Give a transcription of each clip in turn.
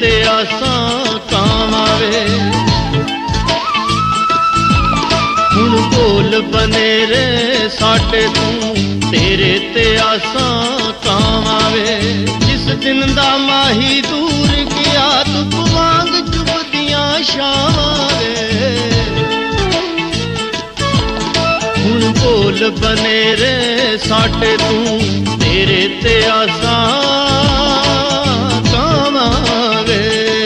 ते आसां कावां वे हुण बोल बनेरे साडे तू तेरे ते आसां कावां वे जिस दिन दा माही दूर गया तू वांग चुभदियां छावां वे हुण बोल बनेरे साडे तू तेरे ते आसां कावां वे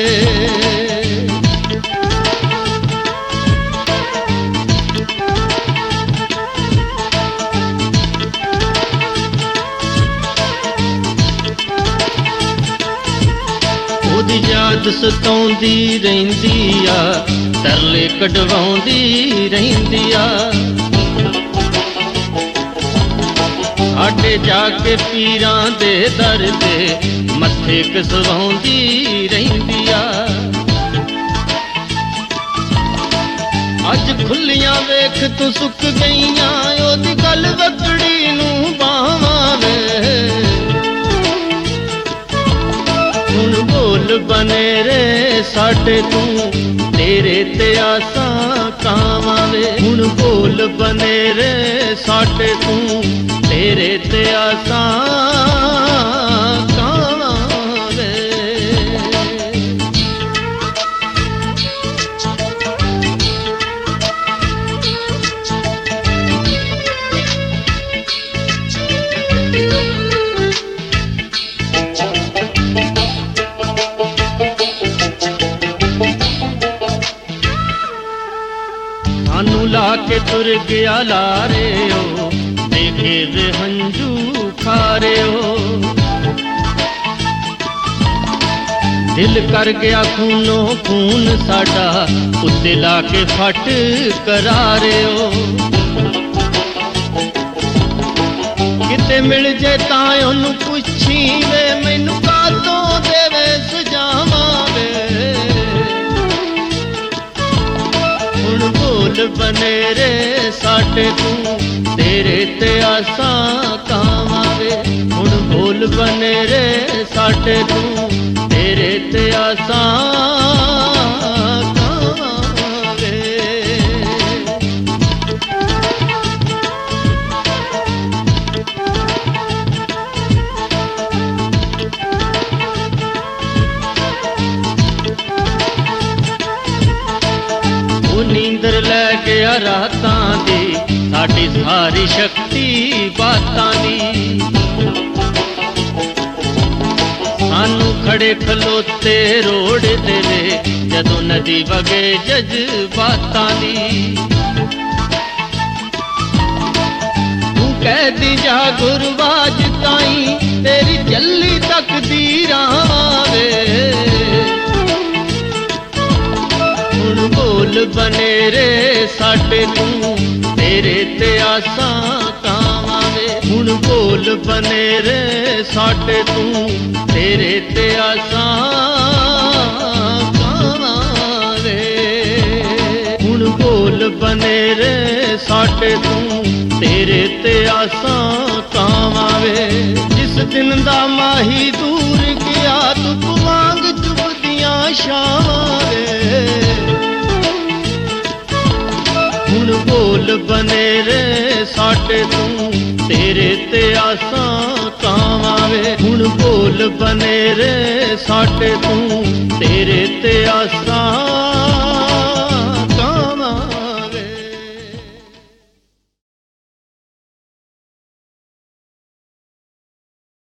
ओदी याद सताउंदी रहिंदी आ तरले कढवाउंदी रहिंदी आ साडे जाके पीरां दे दर ते मत्थे कसवाउंदी रहिंदी आ अज खुलियां वेख तू सुक गईयां ओदी गल वकड़ी नूं बावां वे हुण बोल बनेरे साडे तू तेरे ते आसां कावां वे हुण बोल बनेरे साडे तू तेरे ते आसां कावां वे सानू ला के तुर गया लारे ओ देखे दे हंजू खारे ओ दिल कर गया खूनो खून साडा उत्ते ला के फट करारे ओ किते मिल जे तां ओनू पुछी वे मैनू कातों देवे सजावां वे हुण बोल बनेरे साडे तू तेरे ते आसां कावां वे हुण बोल बनेरे साडे तू तेरे ते आसां कावां वे नींदर लै गया रातां दी साडी सारी शक्ति बातां दी सानू खड़े खलोते रोड़ दे वे जदों नदी वगे जज्बातां दी तू कह दी जा गुरबाज ताईं तेरी चली तकदीरां वे बोल बनेरे साडे तू तेरे ते आसां कावां वे हुण बोल बनेरे साडे तू तेरे ते आसां कावां वे हुण बोल बनेरे साडे तू तेरे ते आसां कावां वे जिस दिन दा माही दूर गया तू वांग चुभदियां छावां वे हुण बोल बनेरे साडे तू तेरे ते आसां कावां वे हुण बोल बनेरे साडे तू तेरे ते आसां